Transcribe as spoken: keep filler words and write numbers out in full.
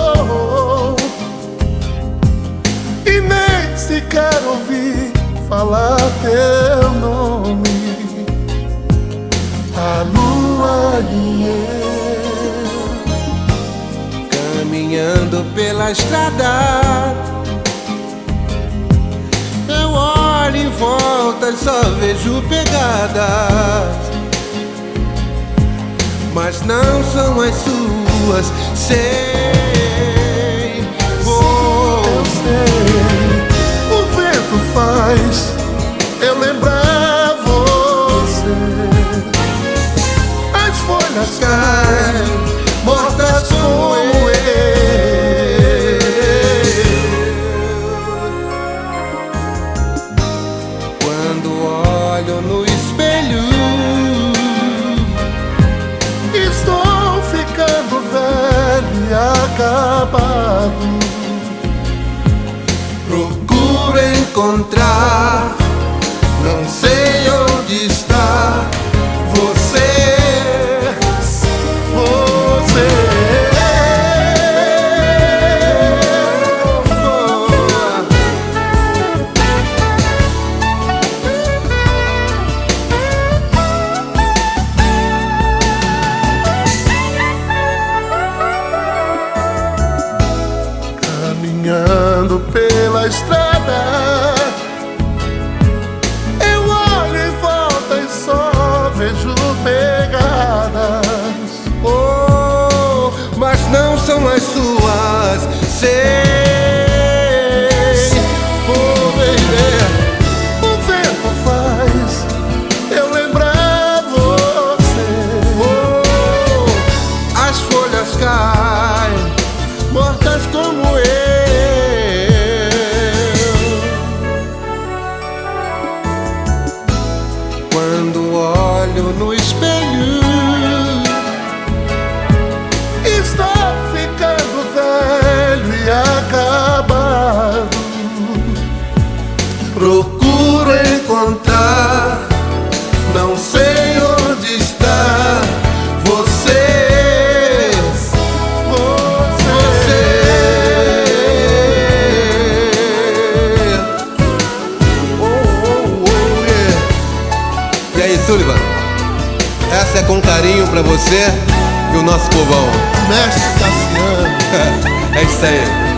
vou, e nem sequer ouvi falar teu nome. A lua e eu, caminhando pela estrada, eu olho em volta e só vejo pegadas, mas não são as suas. Sei, oh, eu sei. O vento faz eu lembrar você. As folhas caem mortas como eu. Quando olho no espelho, estou ficando velho e acabado. procuro encontrar, não sei onde está você. Você caminhando pela estrada, eu olho em volta e só vejo pegadas. Oh, mas não são as suas. Sei, oh, baby. O vento faz eu lembrar você. Oh, as folhas caem mortas como eu. Quando olho no espelho, estou ficando velho e acabado. procuro encontrar, não sei onde está você. Você. Oh, oh, oh, yeah. E aí, Sullivan? Essa é com carinho pra você e o nosso povão. Mestre Cassiano. É isso aí.